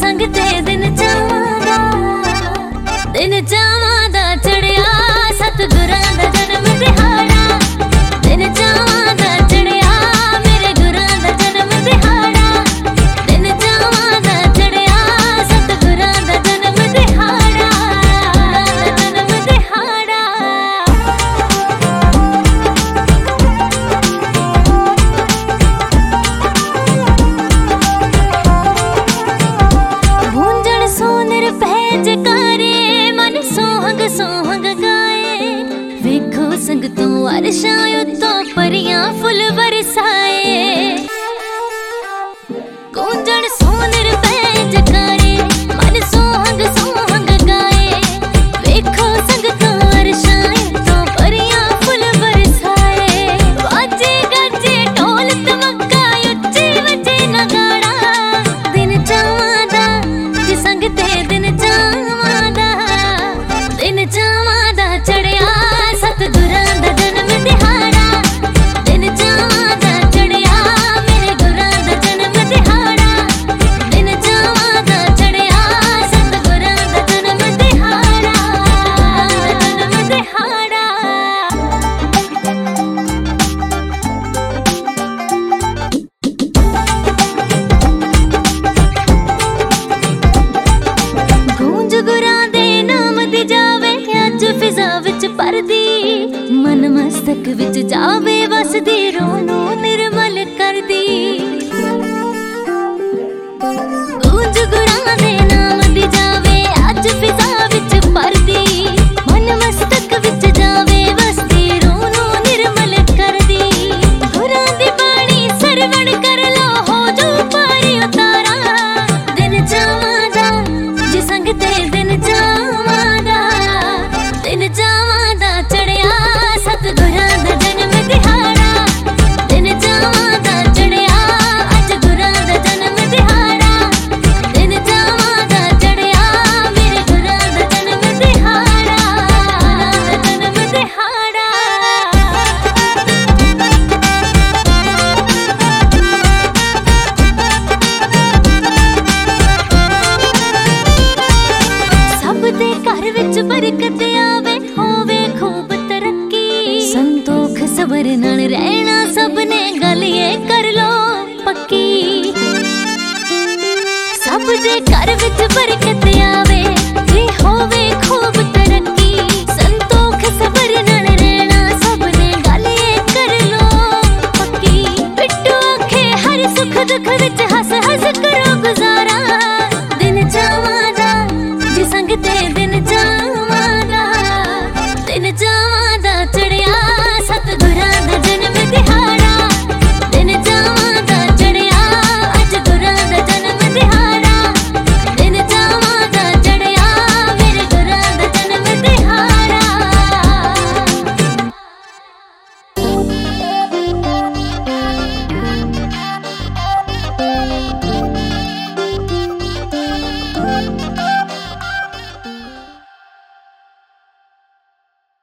संगते दिन चावां दा चढ़िया सतगुरां दा जन्म दिहाड़ा। दिन चावां दा चढ़िया मेरे गुरां दा जन्म दिहाड़ा। दिन चावां दा चढ़िया सतगुरां दा जन्म दिहाड़ा। जन्म दिहाड़ा गूंजण सोनर पहज करे मन सोहंग सोहंग गाए। वेखो संग तू अरशां उत्तों परियां फुल बरसाए। गूंजण सोनर पहज करे मन सोहंग सोहंग गाए। वेखो संग तू अरशां उत्तों परियां फुल बरसाए। वाजे गाजे ढोल धमका उच्ची वजे नगाड़ा। दिन चावां दा जी संगते दिन चावां दा। दिन चावां दा चढ़िया सतगुरां दा जन्म दिहाड़ा। दिन चावां दा चढ़िया मेरे गुरां दा जन्म दिहाड़ा। दिन चावां दा चढ़िया सतगुरां दा जन्म दिहाड़ा। जन्म दिहाड़ा गूंज गुरां दे नाम दी जावे अज फिजा विच परदी। मन मस्तक विच जावे वसदी रोनू निर्मल करदी। गूंज गुरां दे नाम दी जावे अज फिजा विच परदी। मन मस्तक विच जावे वसदी रोनू निर्मल करदी। गुरां दी बाणी सरवण कर लो हो जो पारी उतारा। दिन चावां दा जी संगते दिन चावां दा। दिन चावां दा चढ़िया सतगुरां दा जन्म दिहाड़ा। दिन चावां दा चढ़िया अज गुरां दा जन्म दिहाड़ा। दिन चावां दा चढ़िया मेरे गुरां दा जन्म दिहाड़ा। जन्म दिहाड़ा सब दे घर विच बरकत आवे होवे खूब तरक्की। संतोख सबर नाल रहना सबने गल ये कर लो पक्की। सब दे घर विच बरकत आवे ते होवे खूब तरक्की। संतोख सबर नाल रहना सबने गल ये कर लो पक्की। पिट्टू आखे हर सुख दुख विच हस हस करो गुजारा।